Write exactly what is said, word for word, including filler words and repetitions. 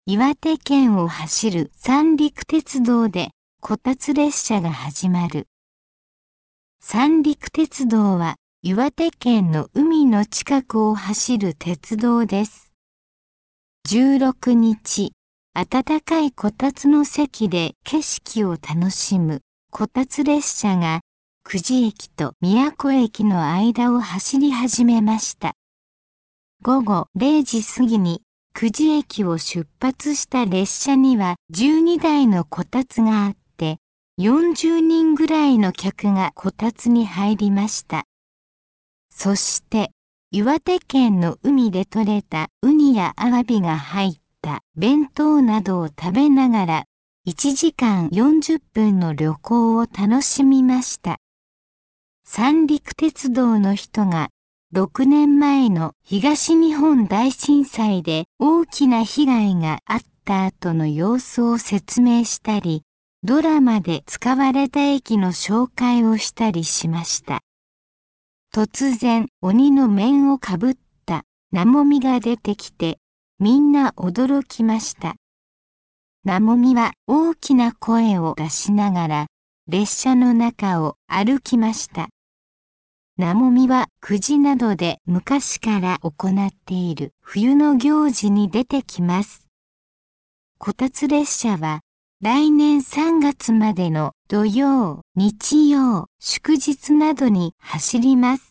岩手県を走る三陸鉄道でこたつ列車が始まる。三陸鉄道は岩手県の海の近くを走る鉄道です。じゅうろくにち、暖かいこたつの席で景色を楽しむこたつ列車が久慈駅と宮古駅の間を走り始めました。ごごれいじ過ぎに久慈駅を出発した列車にはじゅうにだいのこたつがあって、よんじゅうにんぐらいの客がこたつに入りました。そして岩手県の海で採れたウニやアワビが入った弁当などを食べながらいちじかんよんじゅっぷんの旅行を楽しみました。三陸鉄道の人がろくねんまえの東日本大震災で大きな被害があった後の様子を説明したり、ドラマで使われた駅の紹介をしたりしました。突然鬼の面をかぶったなもみが出てきて、みんな驚きました。なもみは大きな声を出しながら列車の中を歩きました。なもみは久慈などで昔から行っている冬の行事に出てきます。こたつ列車は来年さんがつまでの土曜、日曜、祝日などに走ります。